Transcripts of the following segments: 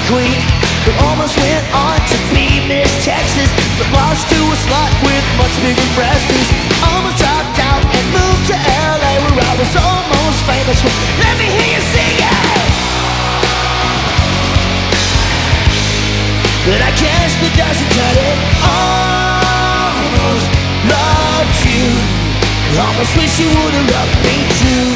queen, who almost went on to be Miss Texas, but lost to a slut with much bigger breasts. Almost dropped out and moved to LA, where I was almost famous. Let me hear you sing it. But I guess that doesn't cut it. Almost loved you. Almost wish you would've loved me too.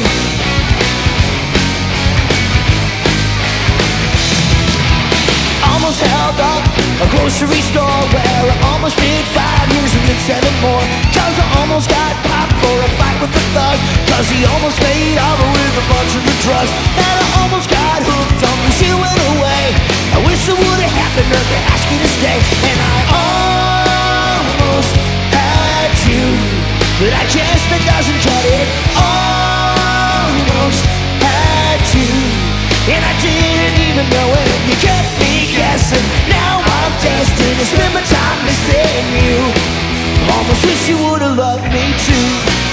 Almost held up a grocery store where I almost did 5 years and then 7 more. Cause I almost got popped for a fight with a thug, cause he almost made over with a bunch of the drugs. And I almost got hooked on you, she went away. I wish it would've happened or to ask you to stay. And I almost had you, but I guess that doesn't cut it. Almost had you, and I didn't even know it. You kept me guessing. Now I'm destined to spend my time missing you. Almost wish you would've loved me too.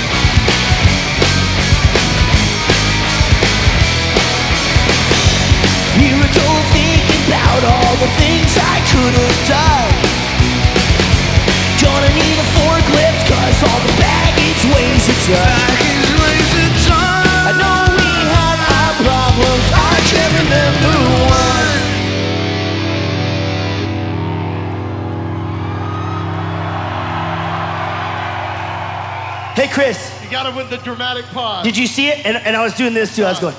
Here I go thinking about all the things I could have done. Gonna need a forklift cause all the baggage weighs a ton. I know we had our problems, I can't remember one. Hey Chris. You got it with the dramatic pause. Did you see it? And I was doing this too, I was going.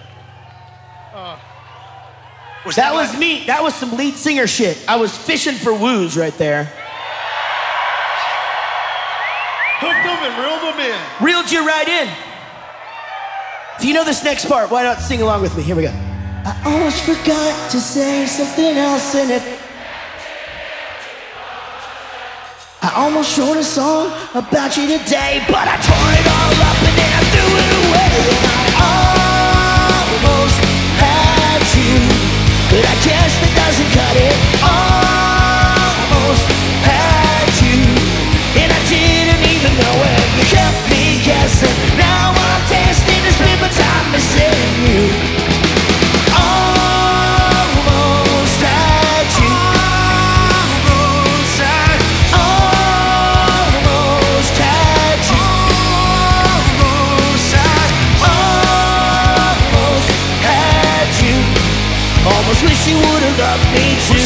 That was me, that was some lead singer shit. I was fishing for woos right there. Hooked them and reeled them in. Reeled you right in. If you know this next part, why not sing along with me? Here we go. I almost forgot to say something else in it. I almost wrote a song about you today, but I tore it all up and then I threw it away. And I almost had you, but I guess that doesn't cut it. Almost had you, and I didn't even know it. You kept me guessing. Now I'm destined to spend my time missing you. Almost had you. Almost had you. Almost had you. Almost had you. Almost wish you would've loved me too.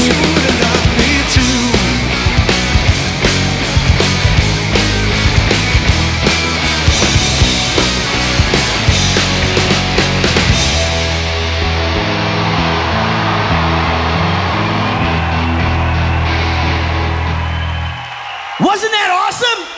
Wasn't that awesome?